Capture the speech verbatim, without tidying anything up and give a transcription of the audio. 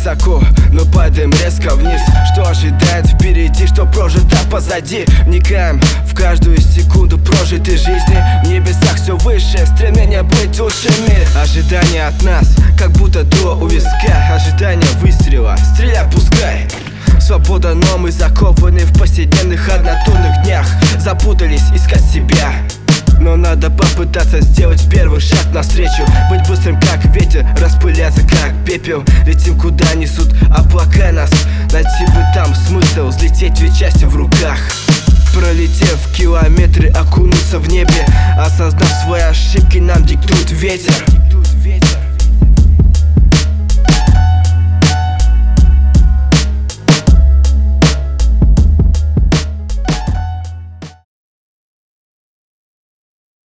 высоко, но падаем резко вниз. Что ожидает впереди, что прожито позади. Вникаем в каждую секунду прожитой жизни. В небесах все выше, стремление быть лучшими. Ожидание от нас, как будто до у виска. Ожидание выстрела, стреляй, пускай. Свобода, но мы закованы в повседневных однотонных днях. Запутались, искать себя. Но надо попытаться сделать первый шаг навстречу. Быть быстрым, как ветер, распыляться, как пепел. Летим, куда несут облака нас. Найти бы там смысл, взлететь ведь счастье в руках. Пролетев километры, окунуться в небе. Осознав свои ошибки, нам диктует ветер.